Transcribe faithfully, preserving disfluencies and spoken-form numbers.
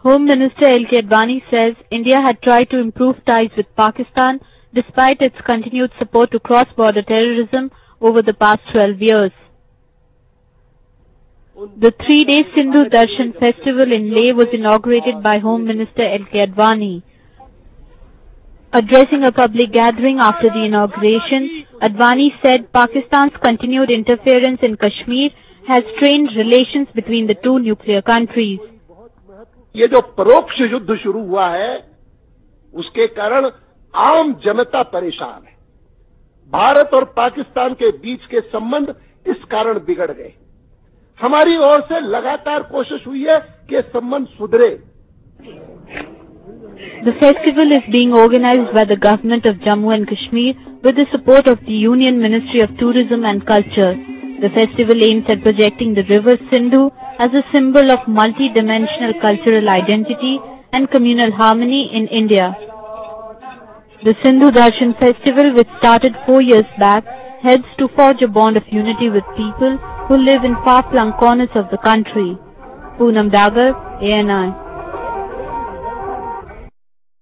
Home Minister L K Advani says India had tried to improve ties with Pakistan despite its continued support to cross-border terrorism over the past twelve years. The three-day Sindhu Darshan festival in Leh was inaugurated by Home Minister L K Advani. Addressing a public gathering after the inauguration, Advani said Pakistan's continued interference in Kashmir has strained relations between the two nuclear countries. ये जो परोक्ष युद्ध शुरू हुआ है, उसके कारण आम जनता परेशान है। भारत और पाकिस्तान के बीच के संबंध इस कारण बिगड़ गए। हमारी ओर से लगातार कोशिश हुई है कि संबंध सुधरे। The festival is being organized by the government of Jammu and Kashmir with the support of the Union Ministry of Tourism and Culture. The festival aims at projecting the river Sindhu as a symbol of multi-dimensional cultural identity and communal harmony in India. The Sindhu Darshan festival, which started four years back, helps to forge a bond of unity with people who live in far-flung corners of the country. Poonam Dagar, A N I.